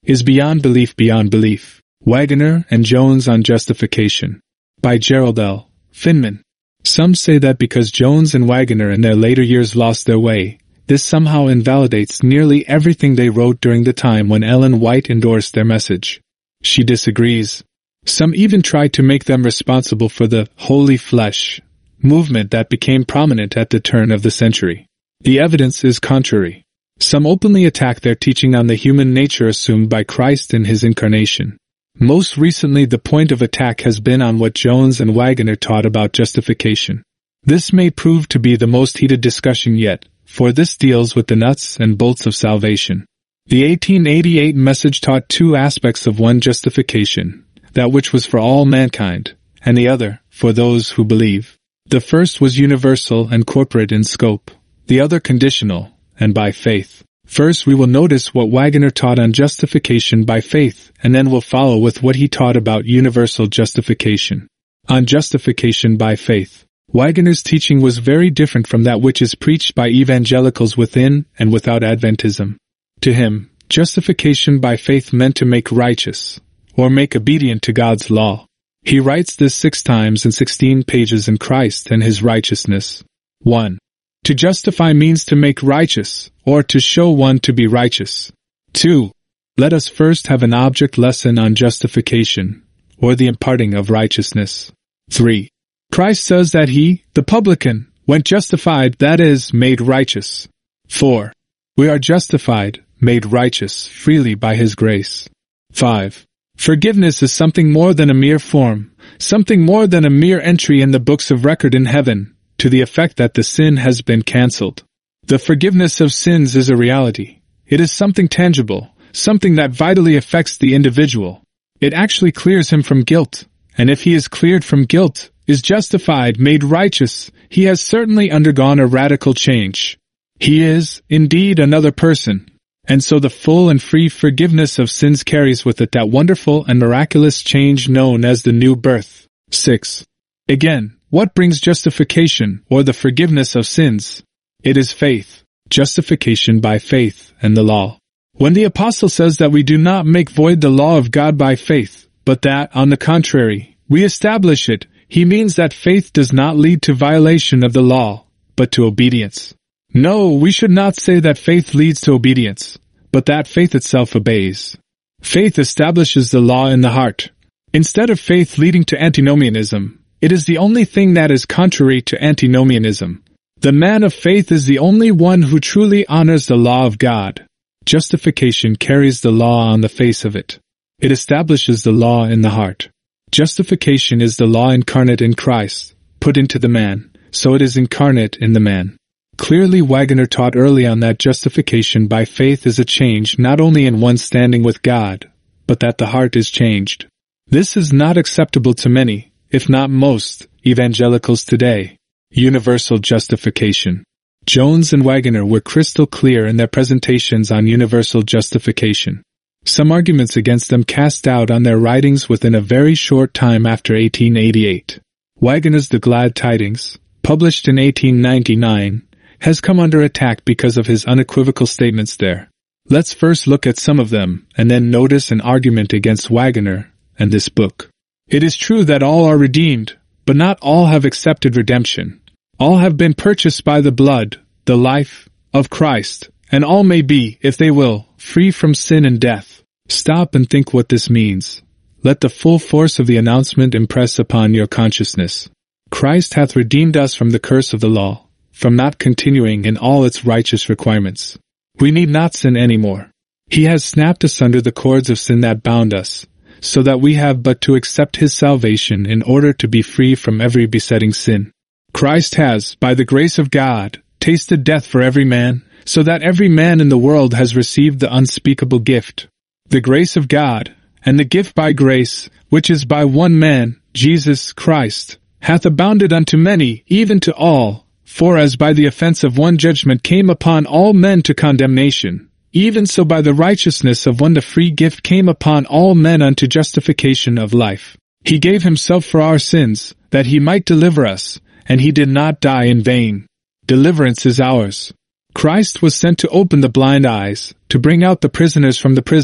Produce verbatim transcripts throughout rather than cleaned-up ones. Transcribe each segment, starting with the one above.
is Beyond Belief Beyond Belief, Waggoner and Jones on Justification, by Gerald L. Finman. Some say that because Jones and Waggoner in their later years lost their way, this somehow invalidates nearly everything they wrote during the time when Ellen White endorsed their message. She disagrees. Some even try to make them responsible for the holy flesh movement that became prominent at the turn of the century. The evidence is contrary. Some openly attack their teaching on the human nature assumed by Christ in his incarnation. Most recently, the point of attack has been on what Jones and Waggoner taught about justification. This may prove to be the most heated discussion yet, for this deals with the nuts and bolts of salvation. The eighteen eighty-eight message taught two aspects of one justification, that which was for all mankind, and the other, for those who believe. The first was universal and corporate in scope, the other conditional, and by faith. First we will notice what Waggoner taught on justification by faith, and then we'll follow with what he taught about universal justification. On justification by faith, Waggoner's teaching was very different from that which is preached by evangelicals within and without Adventism. To him, justification by faith meant to make righteous, or make obedient to God's law. He writes this six times in sixteen pages in Christ and His righteousness. one. To justify means to make righteous, or to show one to be righteous. two. Let us first have an object lesson on justification, or the imparting of righteousness. three. Christ says that he, the publican, went justified, that is, made righteous. four. We are justified, made righteous, freely by His grace. five. Forgiveness is something more than a mere form, something more than a mere entry in the books of record in heaven, to the effect that the sin has been cancelled. The forgiveness of sins is a reality. It is something tangible, something that vitally affects the individual. It actually clears him from guilt, and if he is cleared from guilt, is justified, made righteous, he has certainly undergone a radical change. He is, indeed, another person. And so the full and free forgiveness of sins carries with it that wonderful and miraculous change known as the new birth. six. Again, what brings justification, or the forgiveness of sins? It is faith, justification by faith, and the law. When the apostle says that we do not make void the law of God by faith, but that, on the contrary, we establish it, he means that faith does not lead to violation of the law, but to obedience. No, we should not say that faith leads to obedience, but that faith itself obeys. Faith establishes the law in the heart. Instead of faith leading to antinomianism, it is the only thing that is contrary to antinomianism. The man of faith is the only one who truly honors the law of God. Justification carries the law on the face of it. It establishes the law in the heart. Justification is the law incarnate in Christ, put into the man, so it is incarnate in the man. Clearly, Waggoner taught early on that justification by faith is a change not only in one's standing with God, but that the heart is changed. This is not acceptable to many, if not most, evangelicals today. Universal justification. Jones and Waggoner were crystal clear in their presentations on universal justification. Some arguments against them cast doubt on their writings within a very short time after eighteen eighty-eight. Waggoner's The Glad Tidings, published in eighteen ninety-nine, has come under attack because of his unequivocal statements there. Let's first look at some of them, and then notice an argument against Waggoner and this book. It is true that all are redeemed, but not all have accepted redemption. All have been purchased by the blood, the life, of Christ, and all may be, if they will, free from sin and death. Stop and think what this means. Let the full force of the announcement impress upon your consciousness. Christ hath redeemed us from the curse of the law, from not continuing in all its righteous requirements. We need not sin any more. He has snapped asunder the cords of sin that bound us, so that we have but to accept His salvation in order to be free from every besetting sin. Christ has, by the grace of God, tasted death for every man, so that every man in the world has received the unspeakable gift. The grace of God, and the gift by grace, which is by one man, Jesus Christ, hath abounded unto many, even to all. For as by the offense of one judgment came upon all men to condemnation, even so by the righteousness of one the free gift came upon all men unto justification of life. He gave Himself for our sins, that He might deliver us, and He did not die in vain. Deliverance is ours. Christ was sent to open the blind eyes, to bring out the prisoners from the prison,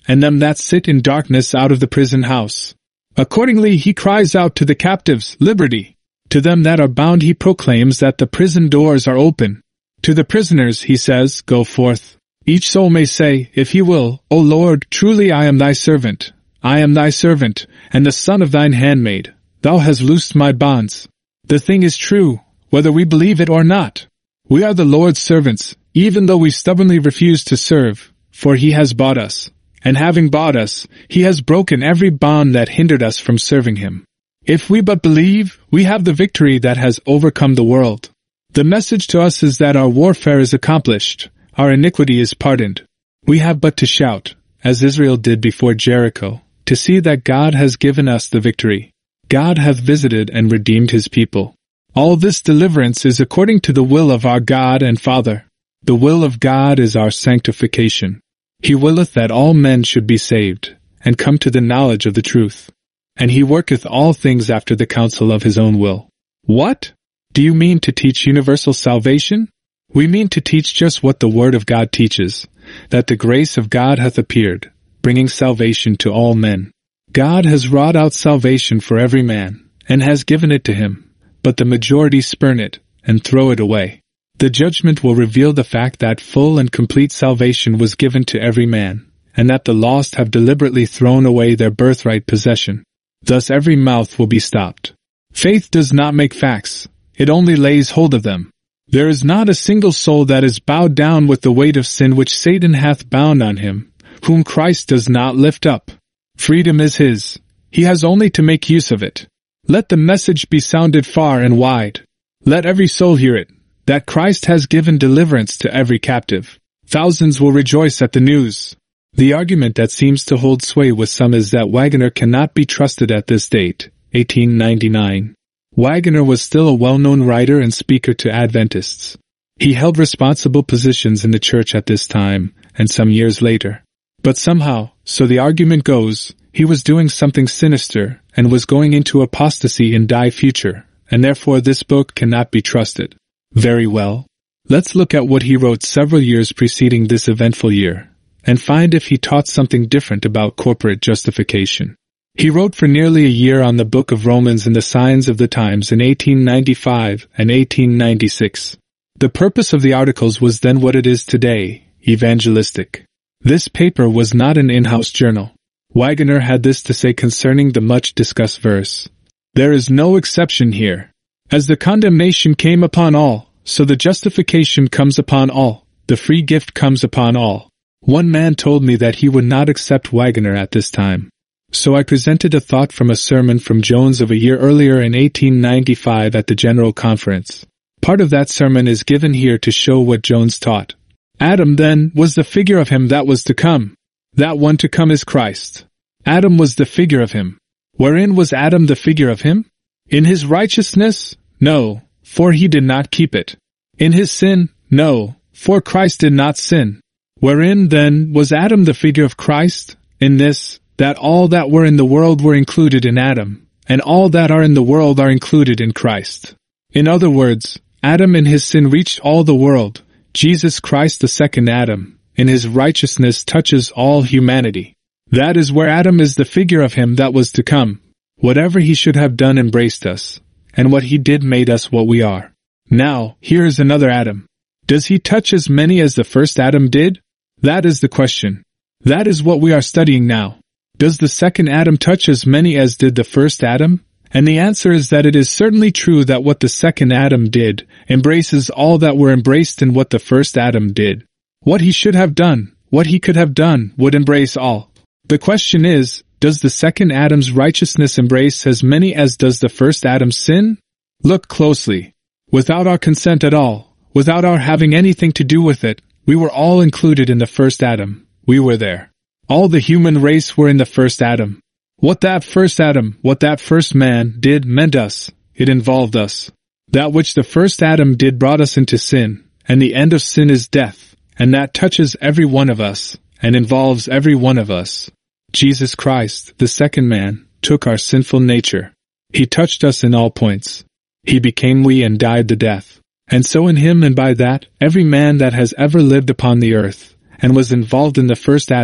and them that sit in darkness out of the prison house. Accordingly he cries out to the captives, Liberty! To them that are bound he proclaims that the prison doors are open. To the prisoners he says, Go forth. Each soul may say, if he will, O Lord, truly I am thy servant. I am thy servant, and the son of thine handmaid. Thou hast loosed my bonds. The thing is true, whether we believe it or not. We are the Lord's servants, even though we stubbornly refuse to serve, for he has bought us. And having bought us, he has broken every bond that hindered us from serving him. If we but believe, we have the victory that has overcome the world. The message to us is that our warfare is accomplished, our iniquity is pardoned. We have but to shout, as Israel did before Jericho, to see that God has given us the victory. God hath visited and redeemed his people. All this deliverance is according to the will of our God and Father. The will of God is our sanctification. He willeth that all men should be saved, and come to the knowledge of the truth. And he worketh all things after the counsel of his own will. What? Do you mean to teach universal salvation? We mean to teach just what the Word of God teaches, that the grace of God hath appeared, bringing salvation to all men. God has wrought out salvation for every man, and has given it to him, but the majority spurn it, and throw it away. The judgment will reveal the fact that full and complete salvation was given to every man, and that the lost have deliberately thrown away their birthright possession. Thus every mouth will be stopped. Faith does not make facts, it only lays hold of them. There is not a single soul that is bowed down with the weight of sin which Satan hath bound on him, whom Christ does not lift up. Freedom is his. He has only to make use of it. Let the message be sounded far and wide. Let every soul hear it, that Christ has given deliverance to every captive. Thousands will rejoice at the news. The argument that seems to hold sway with some is that Waggoner cannot be trusted at this date, eighteen ninety-nine. Waggoner was still a well-known writer and speaker to Adventists. He held responsible positions in the church at this time, and some years later. But somehow, so the argument goes, he was doing something sinister, and was going into apostasy in die future, and therefore this book cannot be trusted. Very well. Let's look at what he wrote several years preceding this eventful year, and find if he taught something different about corporate justification. He wrote for nearly a year on the book of Romans and the signs of the times in eighteen ninety-five and eighteen ninety-six. The purpose of the articles was then what it is today, evangelistic. This paper was not an in-house journal. Waggoner had this to say concerning the much-discussed verse. There is no exception here. As the condemnation came upon all, so the justification comes upon all, the free gift comes upon all. One man told me that he would not accept Waggoner at this time. So I presented a thought from a sermon from Jones of a year earlier in eighteen ninety-five at the General Conference. Part of that sermon is given here to show what Jones taught. Adam, then, was the figure of him that was to come. That one to come is Christ. Adam was the figure of him. Wherein was Adam the figure of him? In his righteousness? No, for he did not keep it. In his sin? No, for Christ did not sin. Wherein, then, was Adam the figure of Christ? In this, that all that were in the world were included in Adam, and all that are in the world are included in Christ. In other words, Adam in his sin reached all the world. Jesus Christ, the second Adam, in his righteousness touches all humanity. That is where Adam is the figure of him that was to come. Whatever he should have done embraced us, and what he did made us what we are. Now, here is another Adam. Does he touch as many as the first Adam did? That is the question. That is what we are studying now. Does the second Adam touch as many as did the first Adam? And the answer is that it is certainly true that what the second Adam did embraces all that were embraced in what the first Adam did. What he should have done, what he could have done, would embrace all. The question is, does the second Adam's righteousness embrace as many as does the first Adam's sin? Look closely. Without our consent at all, without our having anything to do with it, we were all included in the first Adam. We were there. All the human race were in the first Adam. What that first Adam, what that first man did meant us. It involved us. That which the first Adam did brought us into sin, and the end of sin is death, and that touches every one of us, and involves every one of us. Jesus Christ, the second man, took our sinful nature. He touched us in all points. He became we and died the death. And so in him and by that, every man that has ever lived upon the earth, and was involved in the first Adam,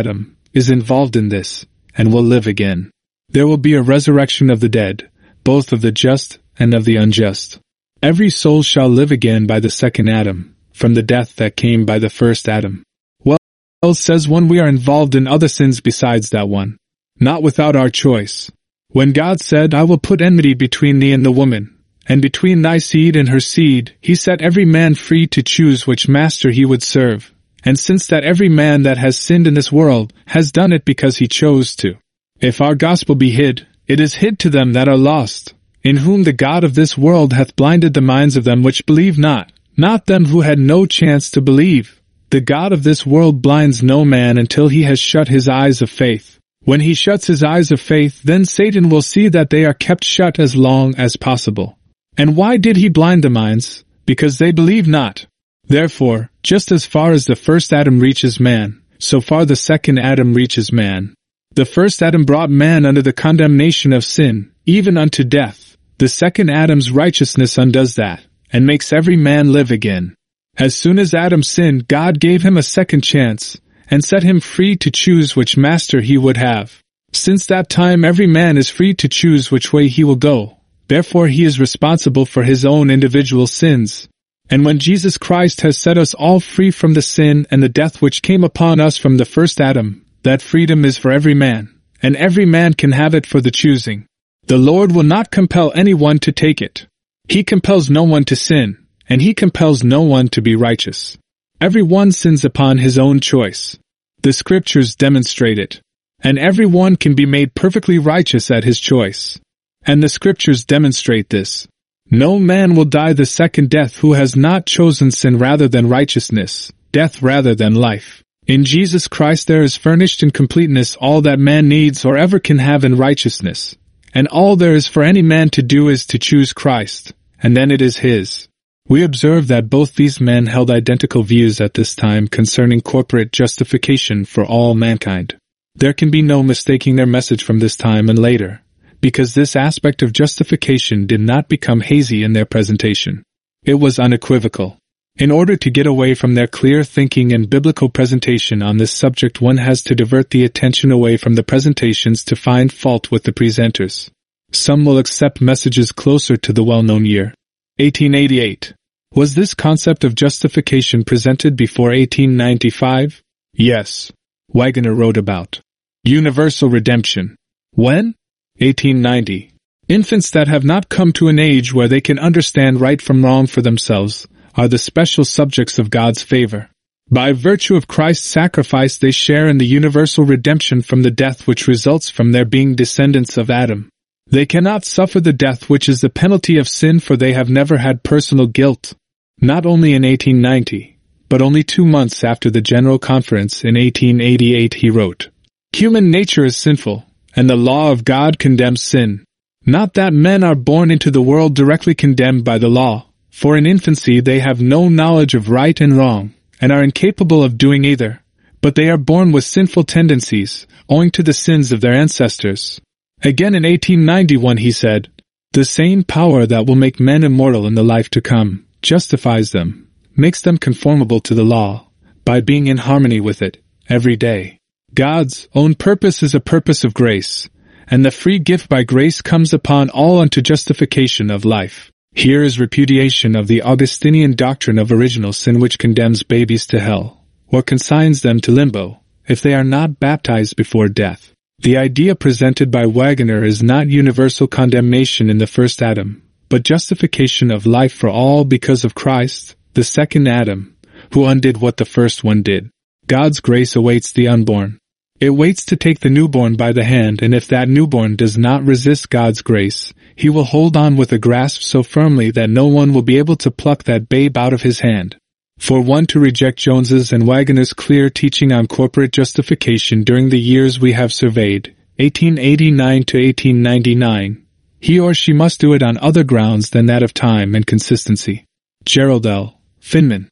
is involved in this, and will live again. There will be a resurrection of the dead, both of the just and of the unjust. Every soul shall live again by the second Adam, from the death that came by the first Adam. Well, says one, we are involved in other sins besides that one. Not without our choice. When God said, I will put enmity between thee and the woman, and between thy seed and her seed, he set every man free to choose which master he would serve. And since that every man that has sinned in this world has done it because he chose to. If our gospel be hid, it is hid to them that are lost, in whom the God of this world hath blinded the minds of them which believe not, not them who had no chance to believe. The God of this world blinds no man until he has shut his eyes of faith. When he shuts his eyes of faith, then Satan will see that they are kept shut as long as possible. And why did he blind the minds? Because they believe not. Therefore, just as far as the first Adam reaches man, so far the second Adam reaches man. The first Adam brought man under the condemnation of sin, even unto death. The second Adam's righteousness undoes that, and makes every man live again. As soon as Adam sinned, God gave him a second chance, and set him free to choose which master he would have. Since that time every man is free to choose which way he will go. Therefore he is responsible for his own individual sins. And when Jesus Christ has set us all free from the sin and the death which came upon us from the first Adam, that freedom is for every man, and every man can have it for the choosing. The Lord will not compel anyone to take it. He compels no one to sin, and he compels no one to be righteous. Every one sins upon his own choice. The Scriptures demonstrate it. And every one can be made perfectly righteous at his choice. And the Scriptures demonstrate this. No man will die the second death who has not chosen sin rather than righteousness, death rather than life. In Jesus Christ there is furnished in completeness all that man needs or ever can have in righteousness. And all there is for any man to do is to choose Christ, and then it is his. We observe that both these men held identical views at this time concerning corporate justification for all mankind. There can be no mistaking their message from this time and later, because this aspect of justification did not become hazy in their presentation. It was unequivocal. In order to get away from their clear thinking and biblical presentation on this subject, one has to divert the attention away from the presentations to find fault with the presenters. Some will accept messages closer to the well-known year, eighteen eighty-eight. Was this concept of justification presented before eighteen ninety-five? Yes. Waggoner wrote about universal redemption. When? eighteen ninety. Infants that have not come to an age where they can understand right from wrong for themselves are the special subjects of God's favor. By virtue of Christ's sacrifice they share in the universal redemption from the death which results from their being descendants of Adam. They cannot suffer the death which is the penalty of sin, for they have never had personal guilt. Not only in eighteen ninety, but only two months after the General Conference in eighteen eighty-eight he wrote, Human nature is sinful, and the law of God condemns sin. Not that men are born into the world directly condemned by the law, for in infancy they have no knowledge of right and wrong, and are incapable of doing either, but they are born with sinful tendencies, owing to the sins of their ancestors. Again in eighteen ninety-one he said, The same power that will make men immortal in the life to come justifies them, makes them conformable to the law, by being in harmony with it, every day. God's own purpose is a purpose of grace, and the free gift by grace comes upon all unto justification of life. Here is repudiation of the Augustinian doctrine of original sin, which condemns babies to hell, or consigns them to limbo, if they are not baptized before death. The idea presented by Waggoner is not universal condemnation in the first Adam, but justification of life for all because of Christ, the second Adam, who undid what the first one did. God's grace awaits the unborn. It waits to take the newborn by the hand, and if that newborn does not resist God's grace, he will hold on with a grasp so firmly that no one will be able to pluck that babe out of his hand. For one to reject Jones's and Waggoner's clear teaching on corporate justification during the years we have surveyed, eighteen eighty-nine to eighteen ninety-nine, he or she must do it on other grounds than that of time and consistency. Gerald L. Finman.